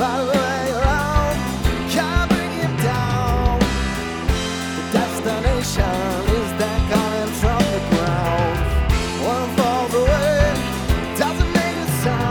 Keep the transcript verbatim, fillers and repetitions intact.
All the way around, can't bring him down. The destination is that